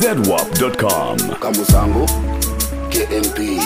ZWAP.com. Kamusango KMP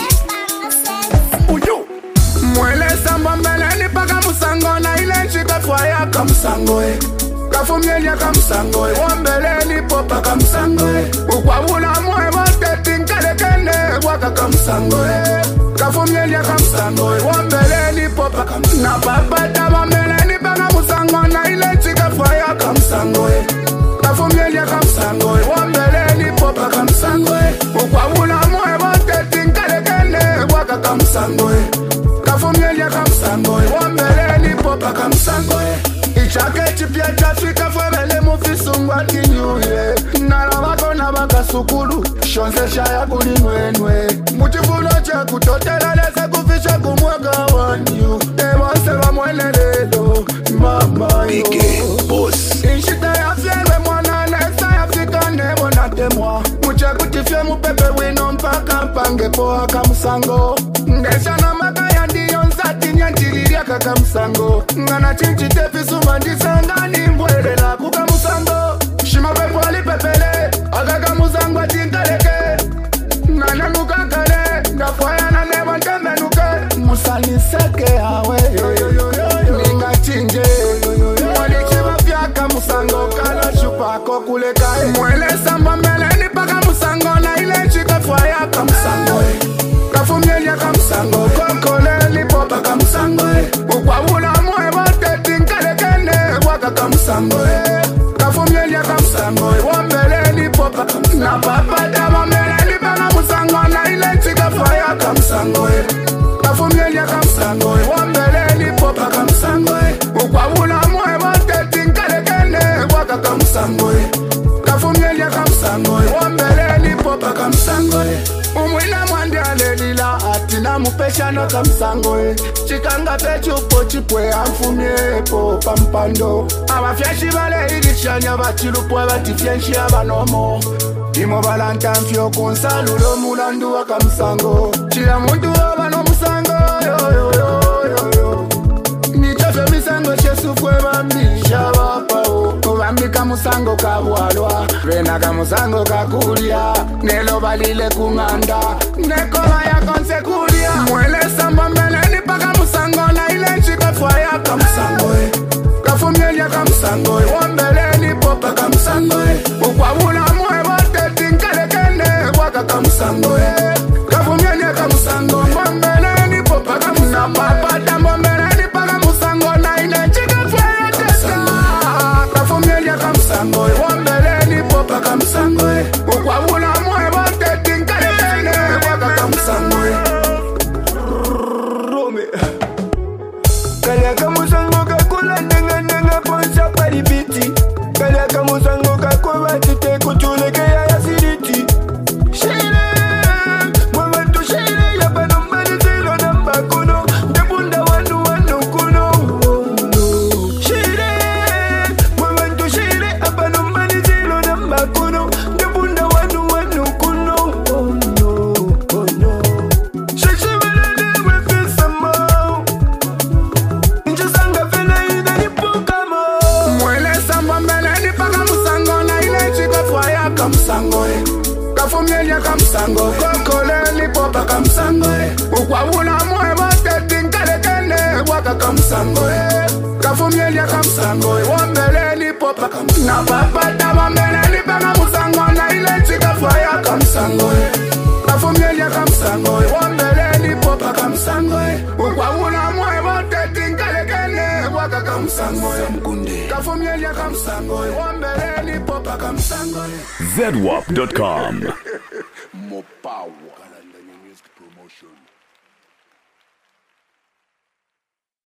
Uyu Mwele samba mbeleni pa Kamusango na ile nchika fwaya Kamusango Kafumyelia Kamusango Wambeleni popa Kamusango Ukwabula mwe wote tinkalekene waka Kamusango Kafumyelia Kamusango Wambeleni popa Kamusango Na papata wambeleni pa Kamusango na ile nchika fwaya Kamusango Kafumyelia Kamusango Wambeleni popa Kamusango Ukwabula mwe wote tinkalekene waka Kamusango Kafumyelia Kamusango Wambeleni popa Kamusango Ichake chipya chafika fwebele mufisungwa kinyuye Nala wako na baka sukulu Shonze shaya kulinwenwe Muchifuno cha kutotela leze kufisha kumwaka wanyu Ewanse wa mwenelelo mama yo Big Boss Inshita ya fyenwe mwana nesa ya fika nebo na temwa Muche kutifye mupepe wino mpaka mpange poa Kamusango Ngesha na makaya ndiyo nzati nyanjiriria Kamusango Ngana chinchi tepi suma ndisanga ni mbwele la Kamusango Shima pepo alipepele Aga Kamusango atinkaleke Nana nukakale Ndafwaya na nebo ntemenuke Musani seke hawe Ninga chinje Mwalichiva pya Kamusango Kala shupako kuleka Mwele samba mbeleni pa Kamusango Na ile nchika fwaya Kamusango Kafumyelia Kamusango Kokoleli popa Kamusango Ukwabula mwe wote tinkalekene waka Kamusango Kafumyelia Kamusango Wambeleni popa Kamusango Na papata wambeleni pa Kamusango Na ile nchika fwaya Kamusango Kafumyelia Kamusango Wambeleni popa Kamusango Ukwabula mwe wote tinkalekene waka Kamusango Kafumyelia Kamusango Wambeleni popa Kamusango Umwina mwandi alelila atina mupeshano Kamusango Chikanga pechupo chipwe amfumye popa mpando Abafyeshi bale irishanya bachilupwe batifyenshi abanomo Imo balanta mfyo konsalulo mulandu wa Kamusango Chila muntu wabano musango yo yo yo yo yo Nichofe misango shesufwe bambisha wapao Bambi Kamusango kabwalwa Rena Kamusango kakulia Nelo balile kunganda Nekola ya konse kulia Mwele samba mbeleni pa Kamusango Na ile nchika fwaya Kamusango Kafumyelia Kamusango Wambeleni popa Kamusango Ukwabula mwe wote tinkalekene waka Kamusango Kafumyelia Kamusango Wambeleni popa Kamusango Na papata mbeleni pa Kamusango Na ile nchika fwaya Kafumyelia Kamusango Wambeleni popa Kamusango Ukwabula mwe wote tinkalekene waka Kamusango Rome Kalya Kamusango kakula nenga ponsa paribiti Kalya Kamusango kakoba chite kuchuleke ya siriti Shire Mwabantu shire ya panombani zilo na mbakuno Ndebunda wanu kuno Shire Mwabantu shire ya panombani zilo na mbakuno Ndebunda wanu kuno Oh no Shishibelele wefisa mo Njusanga fena ida nipukamo Mwele samba mbeleni pa Kamusango Na ile chika fwaya Kamusango Kafumyelia Kamusango Kokoleli popa Kamusango Ukwabula mwe wote tinkalekene waka Kamusango Kafumyelia Kamusango Wambeleni popa Kamusango Na papata wambeleni pa Kamusango Na ile chika fwaya Kamusango Kafumyelia Kamusango Wambeleni popa Kamusango Ukwabula mwe wote tinkalekene waka Kamusango Kafumyelia Kamusango Wambeleni popa Kamusango ZWAP.com. More power Kalanda Music Promotion